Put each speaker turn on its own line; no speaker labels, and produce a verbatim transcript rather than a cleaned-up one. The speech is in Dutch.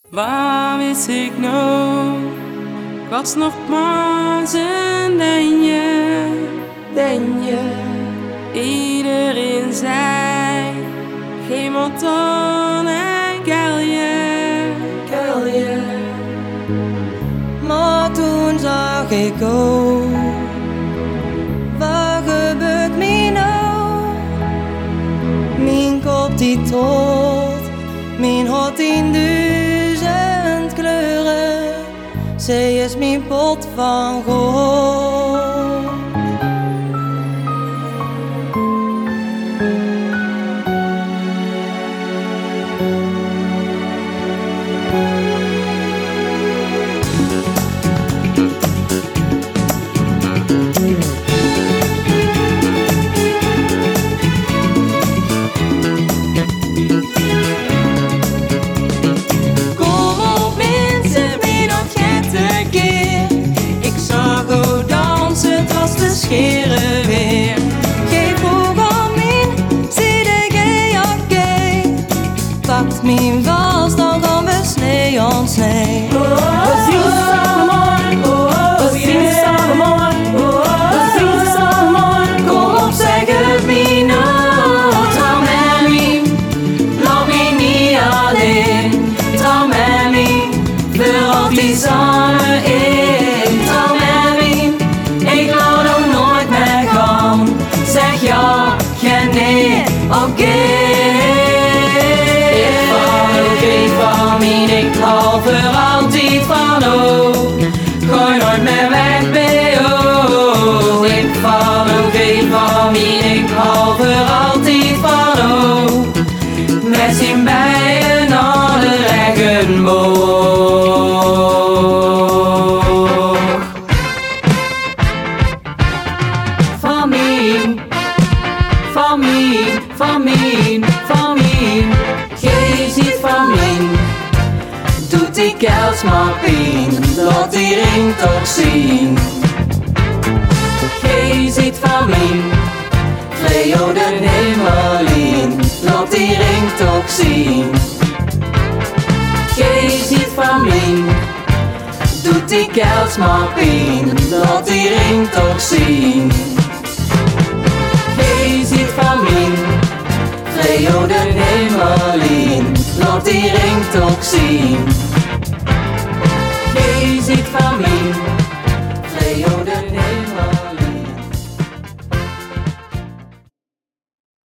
Waar wist ik nou? Ik was nog maar een denje, denje. Iedereen zei, geen motor en kuilje, kuilje.
Maar toen zag ik ook, wat gebeurt me nou? Mijn kop die tot, mijn hart in duizend kleuren. Zij is mijn pot van goud. Scheren weer. Geef oog aan mijn zielige jakke. Pakt mijn vast, dan gaan we snee aan snee.
We zien samen mooi, we zien samen mooi, we zien samen mooi.
Kom op, zeg het me nou. Trouw met me, laat me niet alleen. Trouw met me, voor altijd samen in. Trouw met me, ik laat hem nooit meer gaan. Zeg ja, geen nee, oké. Okay. Ik val ook niet van mij, ik hou voor altijd van o. Gooi nooit meer weg bij o. Ik val ook niet van mij, ik hou voor altijd van o. We zien bij een andere regenboog. Van mij, van mij, van mij, van mij. Gij ziet van mij, doet die kels maar pijn. Laat die ring toch zien. Gij ziet van mij, Leo de hemel in. Laat die ring toch zien. Gij ziet van mij, doet die kels maar pijn. Laat die ring toch zien. Gij ziet van mij, Leo de hemel in. Laat die ring toch zien. Gij ziet van mij.